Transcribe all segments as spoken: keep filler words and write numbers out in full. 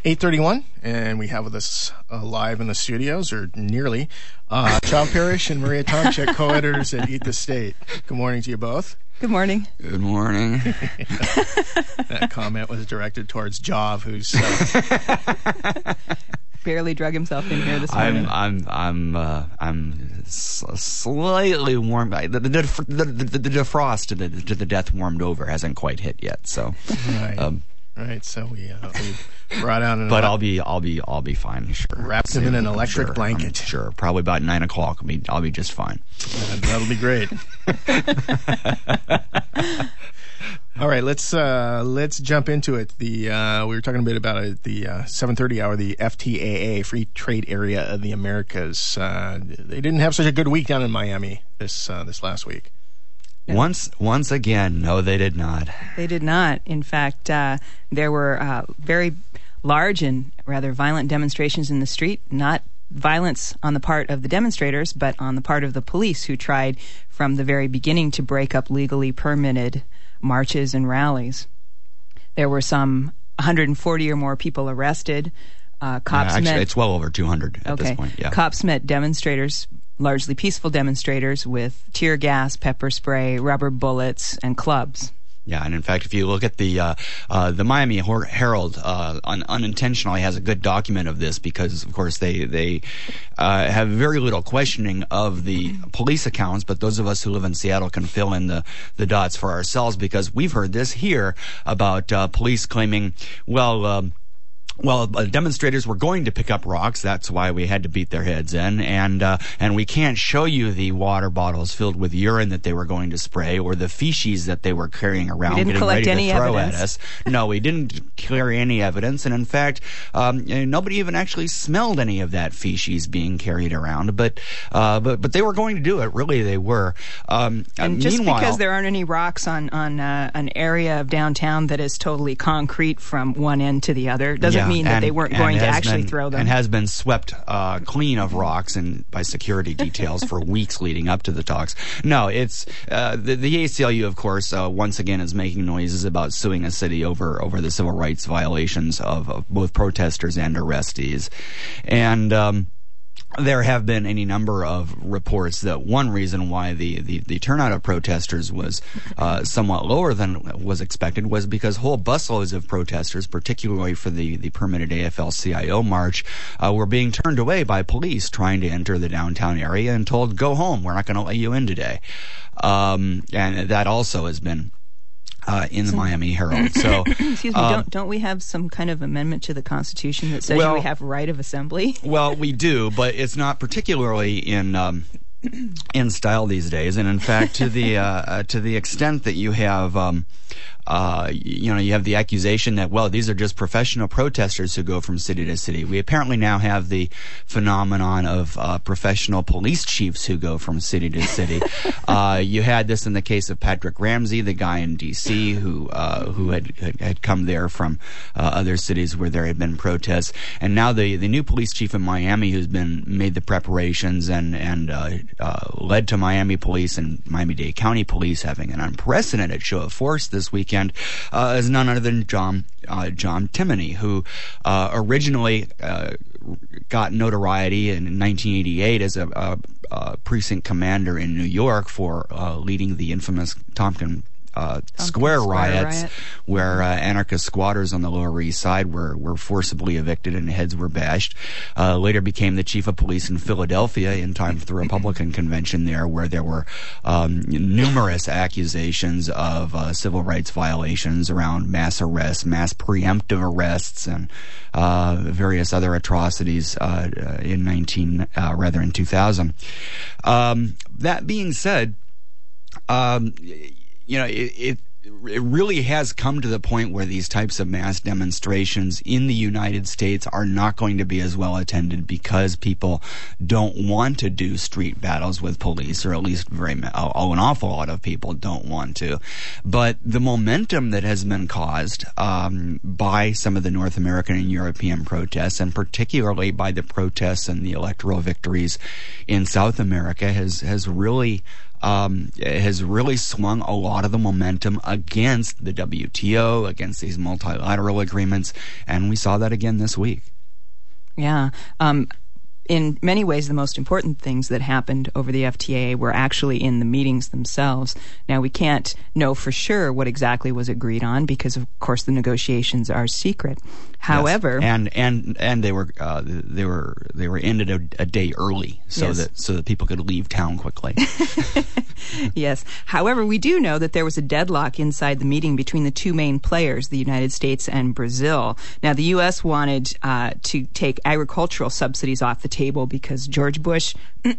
eight thirty-one, and we have with us uh, live in the studios, or nearly, uh, John Parrish and Maria Tomczyk, co-editors at Eat the State. Good morning to you both. Good morning. Good morning. That comment was directed towards Jav, who's uh, barely drug himself in here this morning. I'm I'm I'm uh, I'm slightly warm. The the, the, the, the defrost to the to the death warmed over hasn't quite hit yet. So, right, um, right. So we uh, we brought out an. But ele- I'll be I'll be I'll be fine. Sure. Wrapped him in an electric sure, blanket. I'm sure. Probably about nine o'clock. I'll be I'll be just fine. Uh, that'll be great. All right, let's uh, let's jump into it. The uh, we were talking a bit about it, the uh, seven thirty hour, the F T A A, Free Trade Area of the Americas. Uh, they didn't have such a good week down in Miami this uh, this last week. Once once again, no, they did not. They did not. In fact, uh, there were uh, very large and rather violent demonstrations in the street. Not violence on the part of the demonstrators, but on the part of the police, who tried from the very beginning to break up legally permitted marches and rallies. There were some one hundred forty or more people arrested. Uh, cops yeah, actually, met, it's well over two hundred at okay. this point. Yeah. Cops met demonstrators, largely peaceful demonstrators, with tear gas, pepper spray, rubber bullets, and clubs. Yeah, and in fact, if you look at the uh, uh, the Miami Herald, uh, un- unintentionally has a good document of this, because, of course, they they uh, have very little questioning of the police accounts, but those of us who live in Seattle can fill in the, the dots for ourselves, because we've heard this here about uh, police claiming, well, um, Well, uh, demonstrators were going to pick up rocks. That's why we had to beat their heads in. And uh, and we can't show you the water bottles filled with urine that they were going to spray, or the feces that they were carrying around, getting ready any to throw evidence. at us. No, we didn't carry any evidence. And in fact, um, nobody even actually smelled any of that feces being carried around. But uh, but but they were going to do it. Really, they were. Um, and uh, just meanwhile, because there aren't any rocks on on uh, an area of downtown that is totally concrete from one end to the other doesn't Yeah, mean that and- they weren't and going to has actually been- throw them. And has been swept uh, clean of rocks and by security details for weeks leading up to the talks. No, it's uh, the, the A C L U, of course, uh, once again is making noises about suing a city over over the civil rights violations of, of both protesters and arrestees, and. Um, There have been any number of reports that one reason why the, the, the turnout of protesters was uh, somewhat lower than was expected was because whole busloads of protesters, particularly for the, the permitted A F L C I O march, uh, were being turned away by police trying to enter the downtown area and told, go home, we're not going to let you in today. Um, and that also has been Uh, in the so, Miami Herald. So, excuse me, um, don't don't we have some kind of amendment to the Constitution that says well, we have right of assembly? Well, we do, but it's not particularly in um, in style these days. And in fact, to the uh, uh, to the extent that you have. Um, Uh, you know, you have the accusation that, well, these are just professional protesters who go from city to city. We apparently now have the phenomenon of uh, professional police chiefs who go from city to city. uh, you had this in the case of Patrick Ramsey, the guy in D C who uh, who had, had had come there from uh, other cities where there had been protests, and now the the new police chief in Miami, who's been made the preparations and and uh, uh, led to Miami Police and Miami-Dade County Police having an unprecedented show of force this weekend. Uh, is none other than John uh, John Timoney, who uh, originally uh, got notoriety in nineteen eighty-eight as a, a, a precinct commander in New York for uh, leading the infamous Tompkins Uh, Square, Square riots, riot. where uh, anarchist squatters on the Lower East Side were, were forcibly evicted and heads were bashed. Uh, later became the chief of police in Philadelphia in time for the Republican convention there, where there were um, numerous accusations of uh, civil rights violations around mass arrests, mass preemptive arrests, and uh, various other atrocities uh, in nineteen uh, rather in two thousand. Um, that being said, um, you know, it, it it really has come to the point where these types of mass demonstrations in the United States are not going to be as well attended because people don't want to do street battles with police, or at least very oh, an awful lot of people don't want to. But the momentum that has been caused um, by some of the North American and European protests, and particularly by the protests and the electoral victories in South America, has has really um, has really swung a lot of the momentum against the W T O, against these multilateral agreements, and we saw that again this week. Yeah. Um, in many ways, the most important things that happened over the F T A A were actually in the meetings themselves. Now, we can't know for sure what exactly was agreed on because, of course, the negotiations are secret. However, yes. and and and they were uh, they were they were ended a, a day early, so yes. that so that people could leave town quickly. Yes. However, we do know that there was a deadlock inside the meeting between the two main players, the United States and Brazil. Now, the U S wanted uh, to take agricultural subsidies off the table because George Bush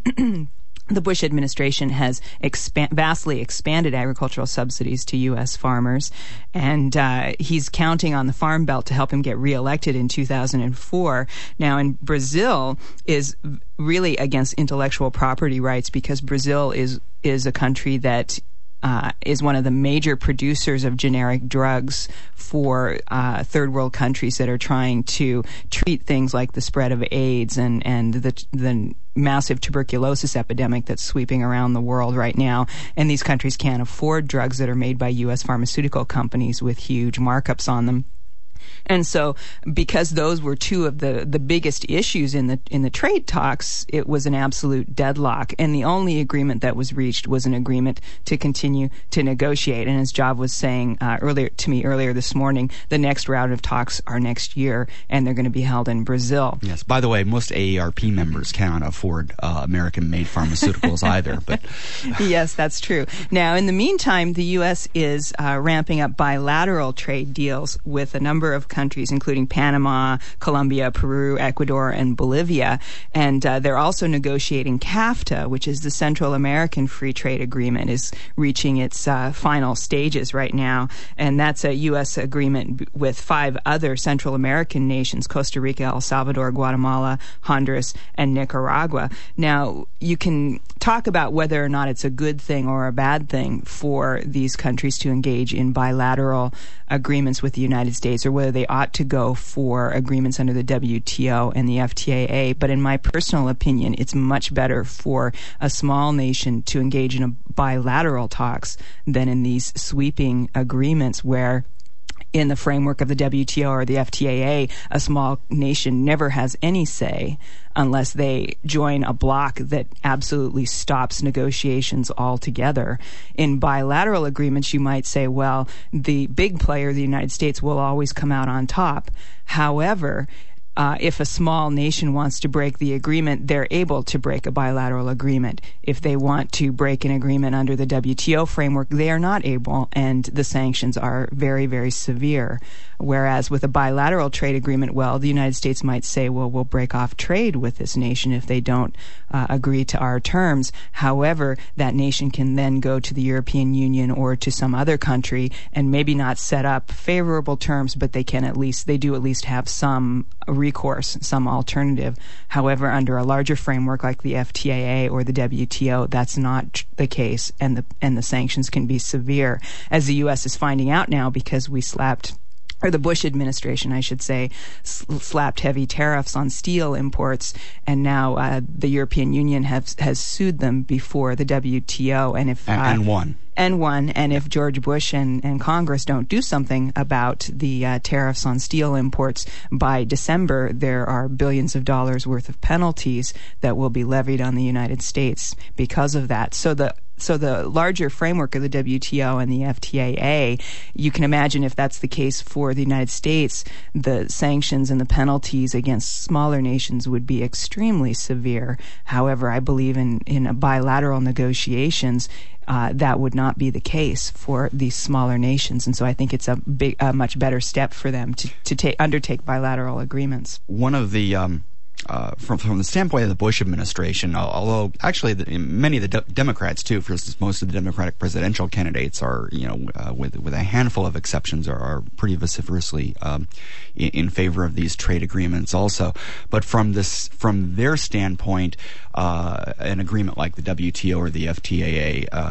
the Bush administration has expand, vastly expanded agricultural subsidies to U S farmers, and uh, he's counting on the Farm Belt to help him get reelected in two thousand four. Now, in Brazil is really against intellectual property rights because Brazil is is a country that Uh, is one of the major producers of generic drugs for uh, third world countries that are trying to treat things like the spread of AIDS and, and the, the massive tuberculosis epidemic that's sweeping around the world right now. And these countries can't afford drugs that are made by U S pharmaceutical companies with huge markups on them. And so, because those were two of the, the biggest issues in the in the trade talks, it was an absolute deadlock. And the only agreement that was reached was an agreement to continue to negotiate. And as Jav was saying uh, earlier to me earlier this morning, the next round of talks are next year, and they're going to be held in Brazil. Yes. By the way, most A A R P members cannot afford uh, American-made pharmaceuticals either. But yes, that's true. Now, in the meantime, the U S is uh, ramping up bilateral trade deals with a number of countries, including Panama, Colombia, Peru, Ecuador, and Bolivia. And uh, they're also negotiating CAFTA, which is the Central American Free Trade Agreement, is reaching its uh, final stages right now. And that's a U S agreement b- with five other Central American nations, Costa Rica, El Salvador, Guatemala, Honduras, and Nicaragua. Now, you can talk about whether or not it's a good thing or a bad thing for these countries to engage in bilateral agreements with the United States, or whether they ought to go for agreements under the W T O and the F T A A. But in my personal opinion, it's much better for a small nation to engage in a bilateral talks than in these sweeping agreements where, in the framework of the W T O or the F T A A, a small nation never has any say unless they join a bloc that absolutely stops negotiations altogether. In bilateral agreements, you might say, well, the big player, the United States, will always come out on top. However, Uh, if a small nation wants to break the agreement, they're able to break a bilateral agreement. If they want to break an agreement under the W T O framework, they are not able, and the sanctions are very, very severe. Whereas with a bilateral trade agreement, well, the United States might say, well, we'll break off trade with this nation if they don't uh, agree to our terms. However, that nation can then go to the European Union or to some other country and maybe not set up favorable terms, but they can at least, they do at least have some recourse, some alternative. However, under a larger framework like the F T A A or the W T O, that's not the case, and the and the sanctions can be severe, as the U S is finding out now because we slapped, or the Bush administration, I should say, slapped heavy tariffs on steel imports, and now uh, the European Union has has sued them before the W T O, and if and, uh, and won. And won, and if George Bush and, and Congress don't do something about the uh, tariffs on steel imports by December, there are billions of dollars worth of penalties that will be levied on the United States because of that. So the So the larger framework of the W T O and the F T A A, you can imagine if that's the case for the United States, the sanctions and the penalties against smaller nations would be extremely severe. However, I believe in, in a bilateral negotiations, uh, that would not be the case for these smaller nations. And so I think it's a big, a much better step for them to, to take, undertake bilateral agreements. One of the... Um Uh, from from the standpoint of the Bush administration, although actually the, many of the de- Democrats too, for instance, most of the Democratic presidential candidates are, you know, uh, with with a handful of exceptions, are, are pretty vociferously um, in, in favor of these trade agreements also. But from this, from their standpoint, uh, an agreement like the W T O or the F T A A uh,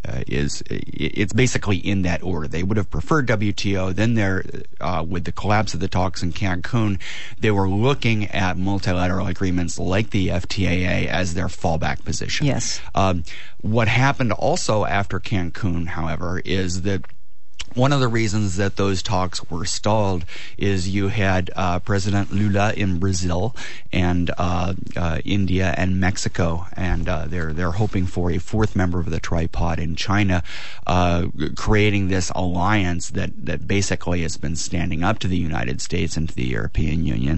uh, is it's basically in that order. They would have preferred W T O. Then there, uh, with the collapse of the talks in Cancun, they were looking at multilateral agreements like the F T A A as their fallback position. Yes. Um, what happened also after Cancun, however, is that one of the reasons that those talks were stalled is you had uh, President Lula in Brazil and uh, uh, India and Mexico, and uh, they're they're hoping for a fourth member of the tripod in China, uh, creating this alliance that that basically has been standing up to the United States and to the European Union.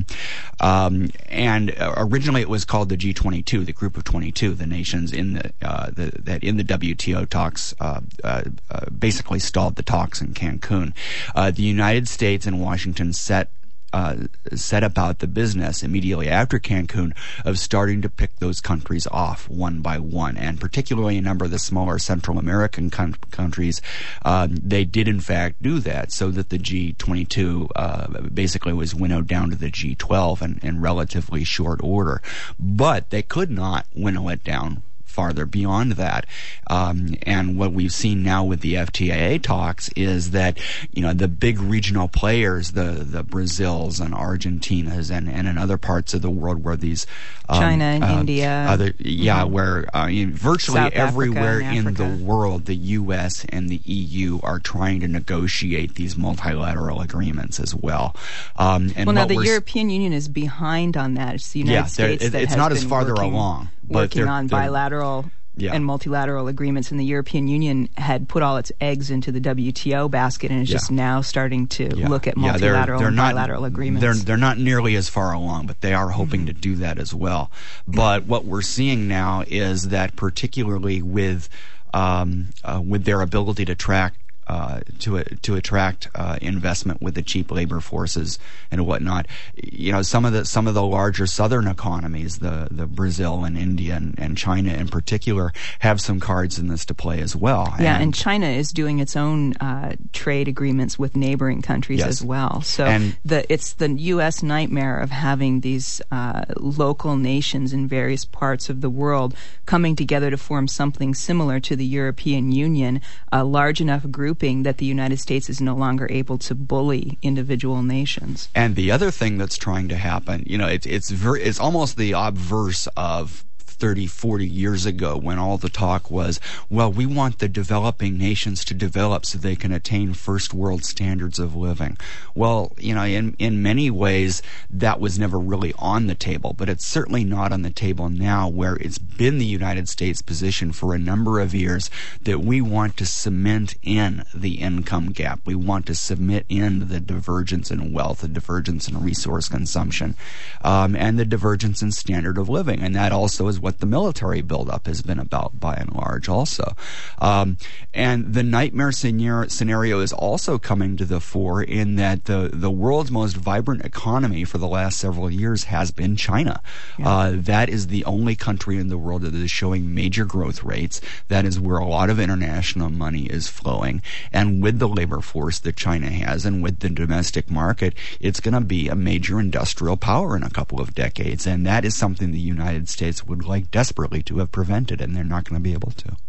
Um, and originally it was called the G twenty-two, the Group of twenty-two, the nations in the, uh, the that in the W T O talks uh, uh, uh, basically stalled the talks in Cancun. Uh, the United States and Washington set uh, set about the business immediately after Cancun of starting to pick those countries off one by one, and particularly a number of the smaller Central American com- countries, uh, they did in fact do that, so that the G twenty-two uh, basically was winnowed down to the G twelve in, in relatively short order. But they could not winnow it down farther beyond that. Um, and what we've seen now with the F T A A talks is that, you know, the big regional players, the the Brazils and Argentinas and, and in other parts of the world where these um, China and uh, India. Other, yeah, Mm-hmm. where uh, in virtually South everywhere Africa and in the Africa. world, the U S and the E U are trying to negotiate these multilateral agreements as well. Um, and well, now what the we're s- European Union is behind on that. It's the United Yeah, they're- States it- that it's has not as been farther working, along, but working they're- on they're- bilateral Yeah. and multilateral agreements, and the European Union had put all its eggs into the W T O basket and is Yeah. just now starting to Yeah. look at Yeah, they're- multilateral they're and not- bilateral agreements. They're they're not nearly as far along, but they are hoping Mm-hmm. to do that as well. But what we're seeing now is that, particularly with um, uh, with their ability to track. Uh, to to attract uh, investment with the cheap labor forces and whatnot, you know, some of the some of the larger southern economies, the the Brazil and India and, and China in particular, have some cards in this to play as well. Yeah, and, and China is doing its own uh, trade agreements with neighboring countries Yes. as well. So And- the it's the U S nightmare of having these uh, local nations in various parts of the world coming together to form something similar to the European Union, a large enough grouping that the United States is no longer able to bully individual nations. And the other thing that's trying to happen, you know, it's it's very, it's almost the obverse of thirty, forty years ago when all the talk was, well, we want the developing nations to develop so they can attain first world standards of living. Well, you know, in, in many ways, that was never really on the table, but it's certainly not on the table now, where it's been the United States position for a number of years that we want to cement in the income gap. We want to submit in the divergence in wealth, the divergence in resource consumption, um, and the divergence in standard of living. And that also is what the military buildup has been about, by and large, also. Um, and the nightmare scenario, scenario is also coming to the fore in that the, the world's most vibrant economy for the last several years has been China. Yeah. Uh, that is the only country in the world that is showing major growth rates. That is where a lot of international money is flowing. And with the labor force that China has and with the domestic market, it's going to be a major industrial power in a couple of decades. And that is something the United States would like desperately to have prevented, and they're not going to be able to.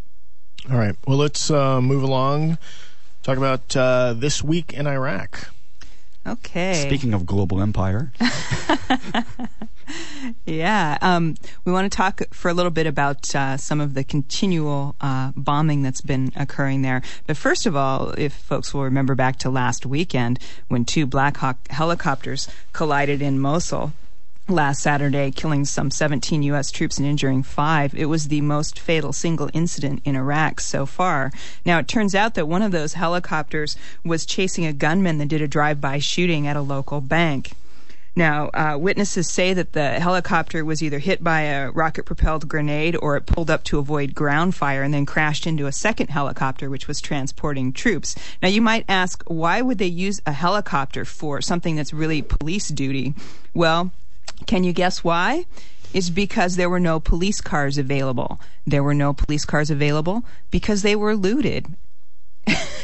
All right. Well, let's uh, move along. Talk about uh, this week in Iraq. Okay. Speaking of global empire. Yeah, um, we want to talk for a little bit about uh, some of the continual uh, bombing that's been occurring there. But first of all, if folks will remember back to last weekend when two Black Hawk helicopters collided in Mosul last Saturday, killing some seventeen U S troops and injuring five. It was the most fatal single incident in Iraq so far. Now, it turns out that one of those helicopters was chasing a gunman that did a drive-by shooting at a local bank. Now, uh, witnesses say that the helicopter was either hit by a rocket-propelled grenade or it pulled up to avoid ground fire and then crashed into a second helicopter which was transporting troops. Now, you might ask, why would they use a helicopter for something that's really police duty? Well, can you guess why? It's because there were no police cars available. There were no police cars available because they were looted.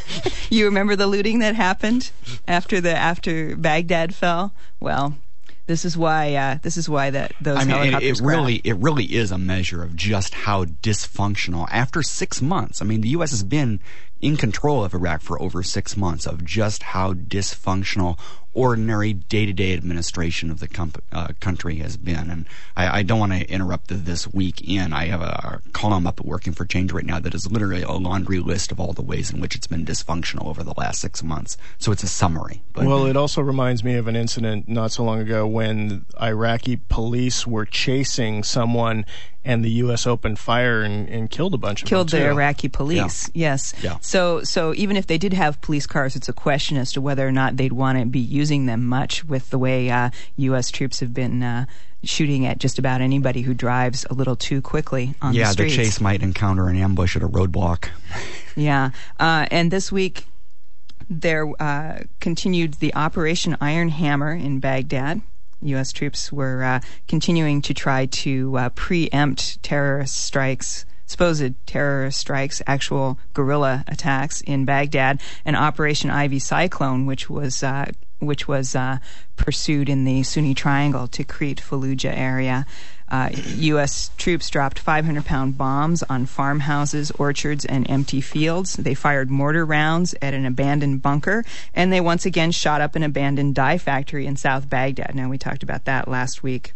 You remember the looting that happened after the after Baghdad fell? Well, This is why. Uh, this is why that those I mean, helicopters. it, it really, it really is a measure of just how dysfunctional. After six months, I mean, the U S has been in control of Iraq for over six months. Of just how dysfunctional ordinary day-to-day administration of the comp- uh, country has been. And I, I don't want to interrupt the, this week in. I have a column up at Working for Change right now that is literally a laundry list of all the ways in which it's been dysfunctional over the last six months. So it's a summary. But well, it also reminds me of an incident not so long ago when Iraqi police were chasing someone and the U S opened fire and, and killed a bunch of killed them, the too. Iraqi police. Yeah. Yes. Yeah. So, so even if they did have police cars, it's a question as to whether or not they'd want to be using them much with the way uh, U S troops have been uh, shooting at just about anybody who drives a little too quickly on yeah, the streets. the chase might encounter an ambush at a roadblock. Yeah. Uh, and this week, there uh, continued the Operation Iron Hammer in Baghdad. U S troops were uh, continuing to try to uh, preempt terrorist strikes, supposed terrorist strikes, actual guerrilla attacks in Baghdad, and Operation Ivy Cyclone, which was uh, which was uh, pursued in the Sunni Triangle, Tikrit, Fallujah area. Uh, U S troops dropped five hundred pound bombs on farmhouses, orchards, and empty fields. They fired mortar rounds at an abandoned bunker, and they once again shot up an abandoned dye factory in South Baghdad. Now, we talked about that last week.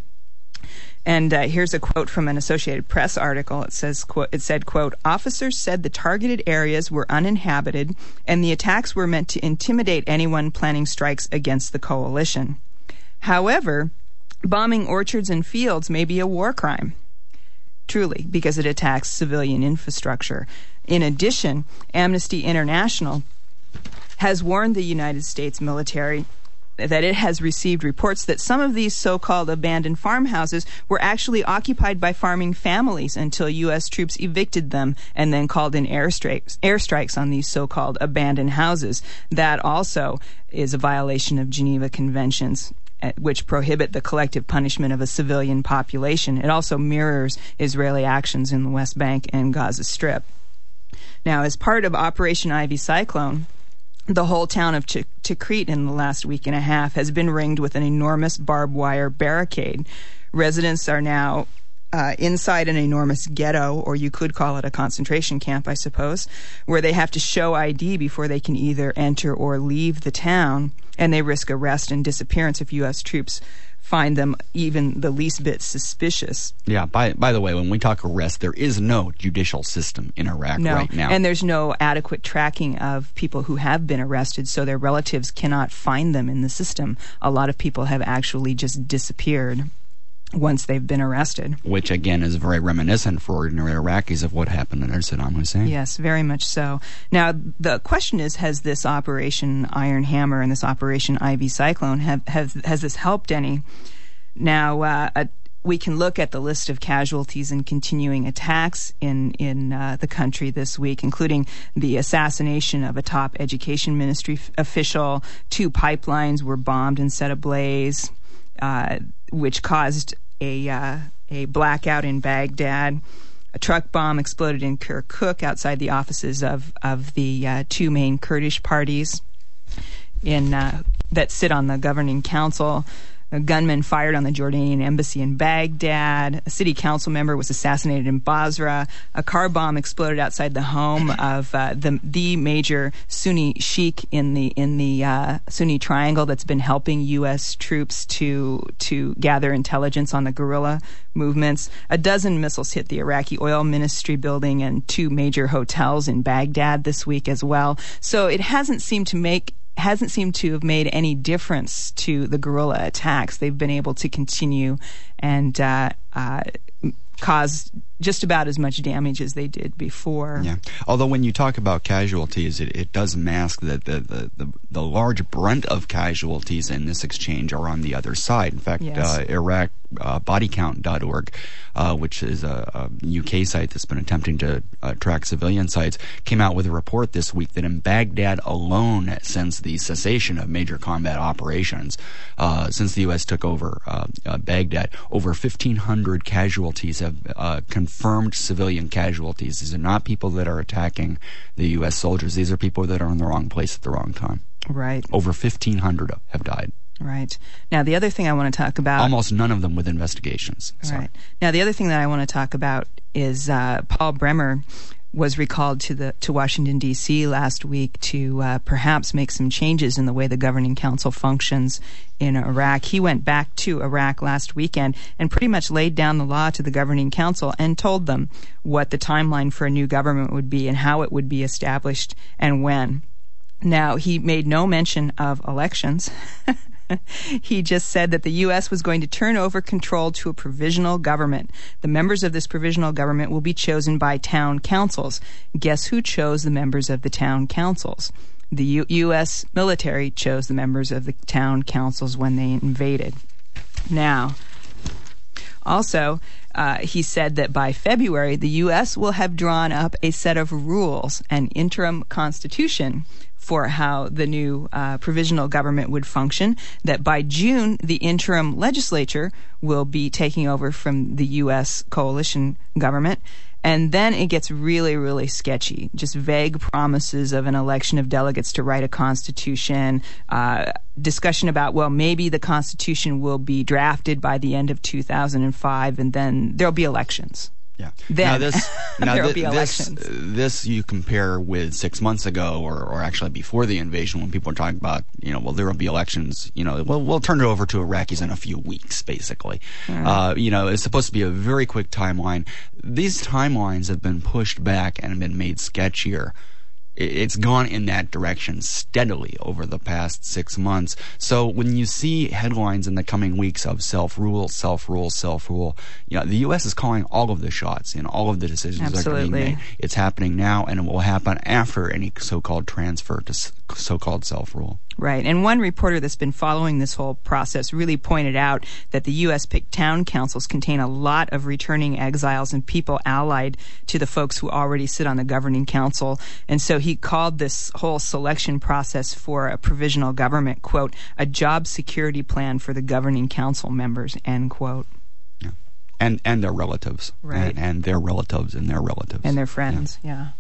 And uh, here's a quote from an Associated Press article. It says, quote, it said, quote, "Officers said the targeted areas were uninhabited, and the attacks were meant to intimidate anyone planning strikes against the coalition. However, bombing orchards and fields may be a war crime, truly, because it attacks civilian infrastructure. In addition, Amnesty International has warned the United States military that it has received reports that some of these so-called abandoned farmhouses were actually occupied by farming families until U S troops evicted them and then called in airstrikes, airstrikes on these so-called abandoned houses. That also is a violation of Geneva Conventions, which prohibit the collective punishment of a civilian population. It also mirrors Israeli actions in the West Bank and Gaza Strip. Now, as part of Operation Ivy Cyclone, the whole town of Tikrit in the last week and a half has been ringed with an enormous barbed wire barricade. Residents are now uh, inside an enormous ghetto, or you could call it a concentration camp, I suppose, where they have to show I D before they can either enter or leave the town, and they risk arrest and disappearance if U S troops find them even the least bit suspicious. Yeah, by by the way, when we talk arrest, there is no judicial system in Iraq no. right now. And there's no adequate tracking of people who have been arrested, so their relatives cannot find them in the system. A lot of people have actually just disappeared once they've been arrested. Which, again, is very reminiscent for ordinary Iraqis of what happened under Saddam Hussein. Yes, very much so. Now, the question is, has this Operation Iron Hammer and this Operation Ivy Cyclone, have, have has this helped any? Now, uh, a, we can look at the list of casualties and continuing attacks in, in uh, the country this week, including the assassination of a top education ministry f- official. Two pipelines were bombed and set ablaze, uh, which caused a uh, a blackout in Baghdad. A truck bomb exploded in Kirkuk outside the offices of of the uh, two main Kurdish parties in uh, that sit on the governing council. A gunman fired on the Jordanian embassy in Baghdad. A city council member was assassinated in Basra. A car bomb exploded outside the home of uh, the the major Sunni sheikh in the in the uh, Sunni Triangle that's been helping U S troops to to gather intelligence on the guerrilla movements. A dozen missiles hit the Iraqi oil ministry building and two major hotels in Baghdad this week as well. So it hasn't seemed to make hasn't seemed to have made any difference to the guerrilla attacks. They've been able to continue and uh, uh, cause just about as much damage as they did before. Yeah. Although when you talk about casualties, it, it does mask that the, the, the, the large brunt of casualties in this exchange are on the other side. In fact, yes. uh, Iraq uh, body count dot org, uh, which is a, a U K site that's been attempting to uh, track civilian sites, came out with a report this week that in Baghdad alone, since the cessation of major combat operations, uh, since the U S took over uh, uh, Baghdad, over fifteen hundred casualties have uh, confirmed civilian casualties. These are not people that are attacking the U S soldiers. These are people that are in the wrong place at the wrong time. Right. Over fifteen hundred have died. Right. Now, the other thing I want to talk about... Almost none of them with investigations. Sorry. Right. Now, the other thing that I want to talk about is uh, Paul Bremer was recalled to the to Washington, D C last week to uh, perhaps make some changes in the way the Governing Council functions in Iraq. He went back to Iraq last weekend and pretty much laid down the law to the Governing Council and told them what the timeline for a new government would be and how it would be established and when. Now, he made no mention of elections. He just said that the U S was going to turn over control to a provisional government. The members of this provisional government will be chosen by town councils. Guess who chose the members of the town councils? The U- U.S. military chose the members of the town councils when they invaded. Now, also, uh, he said that by February, the U S will have drawn up a set of rules, an interim constitution, for how the new uh, provisional government would function, that by June, the interim legislature will be taking over from the U S coalition government. And then it gets really, really sketchy. Just vague promises of an election of delegates to write a constitution, uh, discussion about, well, maybe the constitution will be drafted by the end of two thousand five, and then there'll be elections. Yeah. Then now this, now there'll th- be elections. This, this you compare with six months ago, or, or actually before the invasion, when people were talking about, you know, well, there will be elections. You know, well, we'll turn it over to Iraqis in a few weeks, basically. Mm. Uh, you know, it's supposed to be a very quick timeline. These timelines have been pushed back and have been made sketchier. It's gone in that direction steadily over the past six months. So when you see headlines in the coming weeks of self-rule, self-rule, self-rule, you know, the U S is calling all of the shots and all of the decisions Absolutely. that are being made. It's happening now, and it will happen after any so-called transfer to so-called self-rule. Right. And one reporter that's been following this whole process really pointed out that the U S picked town councils contain a lot of returning exiles and people allied to the folks who already sit on the governing council. And so he called this whole selection process for a provisional government, quote, a job security plan for the governing council members, end quote. Yeah. And and their relatives. Right. And, and their relatives and their relatives. And their friends, yeah. yeah.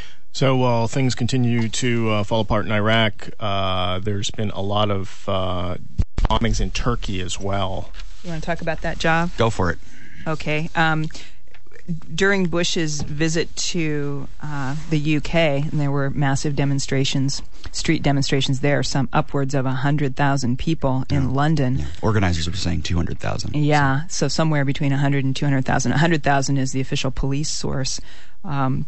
So while things continue to uh, fall apart in Iraq, uh, there's been a lot of uh, bombings in Turkey as well. You want to talk about that, Job? Go for it. Okay. Um, during Bush's visit to uh, the U K, and there were massive demonstrations, street demonstrations there, some upwards of one hundred thousand people in yeah. London. Yeah. Organizers were saying two hundred thousand. Yeah, so. so somewhere between one hundred and two hundred thousand. one hundred thousand is the official police source. Um,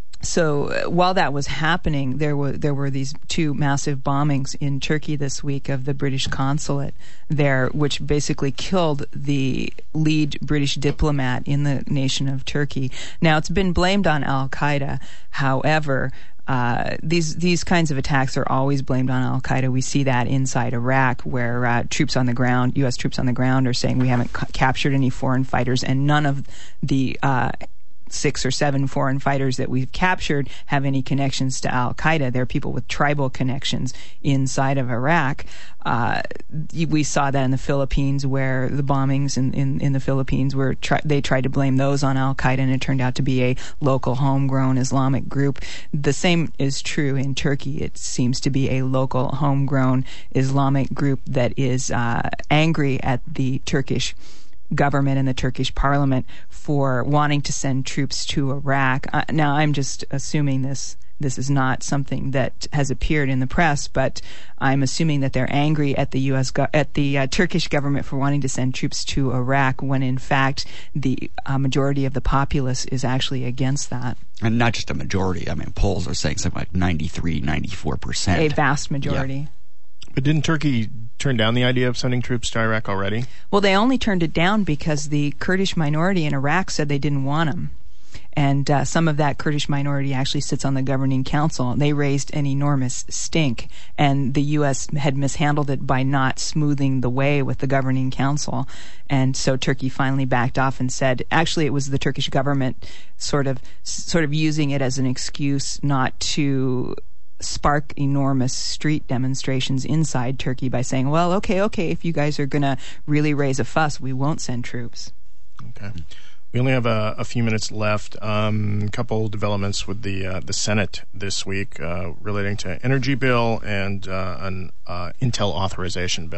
So uh, while that was happening, there were there were these two massive bombings in Turkey this week of the British consulate there, which basically killed the lead British diplomat in the nation of Turkey. Now, it's been blamed on Al-Qaeda. However, uh, these these kinds of attacks are always blamed on Al-Qaeda. We see that inside Iraq, where uh, troops on the ground, U S troops on the ground, are saying we haven't ca- captured any foreign fighters, and none of the uh, six or seven foreign fighters that we've captured have any connections to Al-Qaeda. They're people with tribal connections inside of Iraq. Uh, we saw that in the Philippines, where the bombings in, in, in the Philippines were tri- they tried to blame those on Al-Qaeda, and it turned out to be a local homegrown Islamic group. The same is true in Turkey. It seems to be a local homegrown Islamic group that is uh, angry at the Turkish government and the Turkish parliament for wanting to send troops to Iraq. Uh, now, I'm just assuming this this is not something that has appeared in the press, but I'm assuming that they're angry at the U S go- at the uh, Turkish government for wanting to send troops to Iraq, when in fact the uh, majority of the populace is actually against that. And not just a majority. I mean, polls are saying something like ninety-three, ninety-four percent. A vast majority. Yeah. But didn't Turkey turn down the idea of sending troops to Iraq already? Well, they only turned it down because the Kurdish minority in Iraq said they didn't want them. And uh, some of that Kurdish minority actually sits on the governing council. They raised an enormous stink, and the U S had mishandled it by not smoothing the way with the governing council. And so Turkey finally backed off and said, actually, it was the Turkish government sort of sort of using it as an excuse not to spark enormous street demonstrations inside Turkey by saying, well, okay, okay, if you guys are going to really raise a fuss, we won't send troops. Okay. We only have a, a few minutes left. Um, a couple developments with the uh, the Senate this week uh, relating to energy bill and uh, an uh, Intel authorization bill.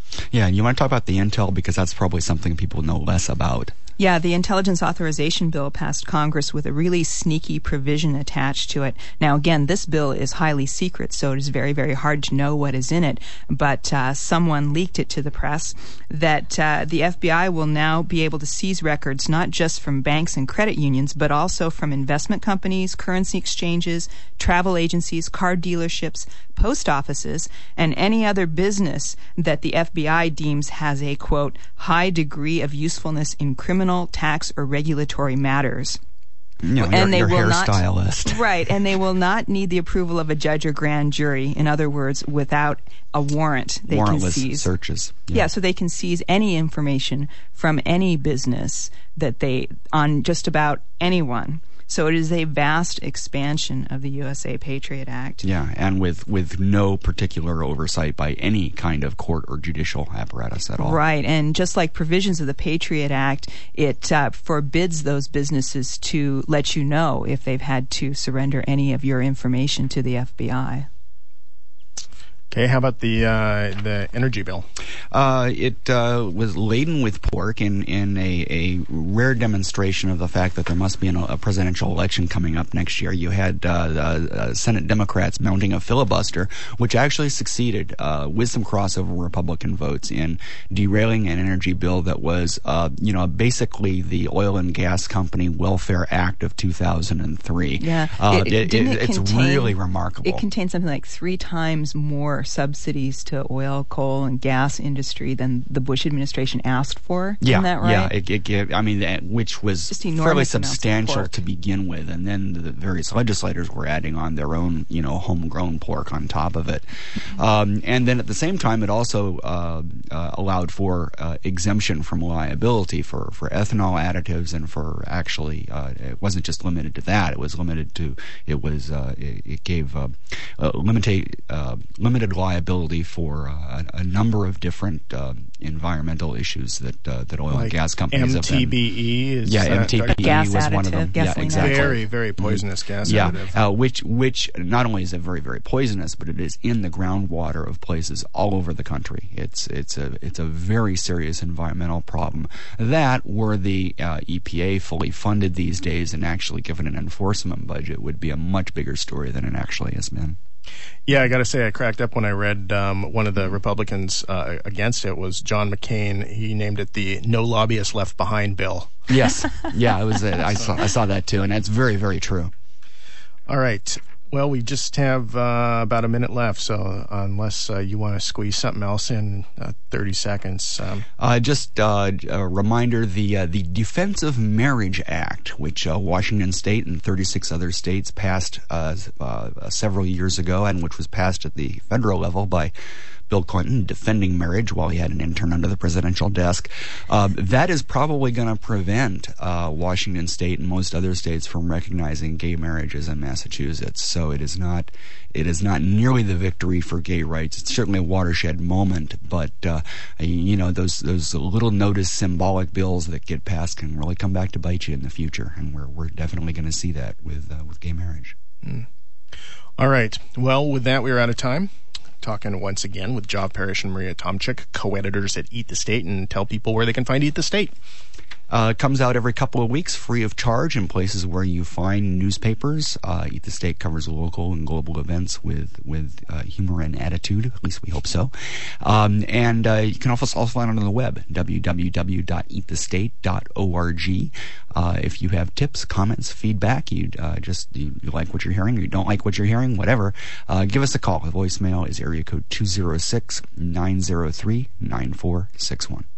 Yeah, and you want to talk about the intel because that's probably something people know less about. Yeah, the Intelligence Authorization Bill passed Congress with a really sneaky provision attached to it. Now, again, this bill is highly secret, so it is very, very hard to know what is in it. But uh, someone leaked it to the press that uh, the F B I will now be able to seize records not just from banks and credit unions, but also from investment companies, currency exchanges, travel agencies, car dealerships, post offices, and any other business that the F B I deems has a, quote, high degree of usefulness in criminal, tax, or regulatory matters. You know, and your, they your will not, hairstylist. Right, and they will not need the approval of a judge or grand jury. In other words, without a warrant, they Warrantless can seize. searches. Yeah. yeah, so they can seize any information from any business that they on just about anyone. So it is a vast expansion of the U S A Patriot Act. Yeah, and with, with no particular oversight by any kind of court or judicial apparatus at all. Right, and just like provisions of the Patriot Act, it uh, forbids those businesses to let you know if they've had to surrender any of your information to the F B I. Okay, how about the uh, the energy bill? Uh, it uh, was laden with pork in, in a, a rare demonstration of the fact that there must be an, a presidential election coming up next year. You had uh, uh, Senate Democrats mounting a filibuster, which actually succeeded uh, with some crossover Republican votes in derailing an energy bill that was, uh, you know, basically the Oil and Gas Company Welfare Act of two thousand three. Yeah, uh, it, it, it, it, it's contain, really remarkable. It contains something like three times more subsidies to oil, coal, and gas industry than the Bush administration asked for. Yeah, Isn't that right? yeah. It, it, it, I mean, that, which was fairly substantial to begin with, and then the various legislators were adding on their own, you know, homegrown pork on top of it. Mm-hmm. Um, and then at the same time, it also uh, uh, allowed for uh, exemption from liability for, for ethanol additives, and for actually, uh, it wasn't just limited to that. It was limited to, it was, uh, it, it gave uh, uh, limited, uh, limited liability for uh, a, a number of different uh, environmental issues that uh, that oil like and gas companies M T B E have been. is yeah, M T B E gas was additive, one of them. Yeah, exactly. Very, very poisonous mm-hmm. gas yeah. additive. Uh, which which not only is it very, very poisonous, but it is in the groundwater of places all over the country. It's it's a it's a very serious environmental problem that, were the uh, E P A fully funded these days and actually given an enforcement budget, would be a much bigger story than it actually has been. Yeah, I got to say, I cracked up when I read um, one of the Republicans uh, against it was John McCain. He named it the "No Lobbyists Left Behind" bill. Yes, yeah, it was. A, I saw I saw that too, and that's very, very true. All right. Well, we just have uh, about a minute left, so unless uh, you want to squeeze something else in, uh, thirty seconds. Um. Uh, just uh, a reminder, the uh, the Defense of Marriage Act, which uh, Washington State and thirty-six other states passed uh, uh, several years ago, and which was passed at the federal level by Bill Clinton, defending marriage while he had an intern under the presidential desk. Uh, that is probably going to prevent uh, Washington State and most other states from recognizing gay marriages in Massachusetts. So it is not it is not nearly the victory for gay rights. It's certainly a watershed moment, but uh, you know, those those little notice symbolic bills that get passed can really come back to bite you in the future, and we're we're definitely going to see that with uh, with gay marriage. Mm. All right. Well, with that, we're out of time. Talking once again with Job Parrish and Maria Tomchik, co-editors at Eat the State, and tell people where they can find Eat the State. Uh, it comes out every couple of weeks, free of charge, in places where you find newspapers. Uh, Eat the State covers local and global events with with uh, humor and attitude. At least we hope so. Um, and uh, you can also also find it on the web, w w w dot eat the state dot org. Uh, if you have tips, comments, feedback, you uh, just you, you like what you're hearing, or you don't like what you're hearing, whatever, uh, give us a call. The voicemail is area code two zero six, nine zero three, nine four six one.